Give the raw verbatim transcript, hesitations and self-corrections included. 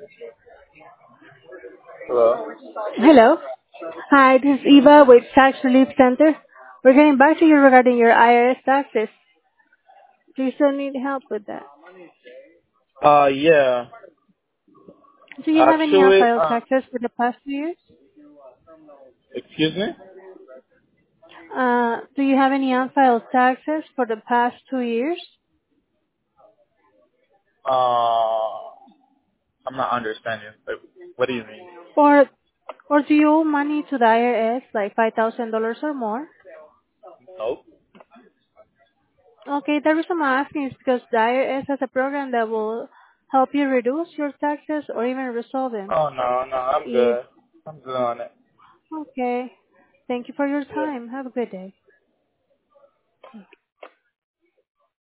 Hello. Hello. Hi, this is Eva with Tax Relief Center. We're getting back to you regarding your I R S taxes. Do you still need help with that? Uh, yeah. Do you have any Actually, unfiled uh, taxes for the past two years? excuse me. Uh, do you have any unfiled taxes for the past two years? Uh, I'm not understanding. Like, what do you mean? Or, or do you owe money to the I R S, like five thousand dollars or more? Nope. Okay, the reason I'm asking is because the I R S has a program that will help you reduce your taxes or even resolve them. Oh no, no, I'm If, good. I'm good on it. okay. Thank you for your Yeah. time. Have a good day.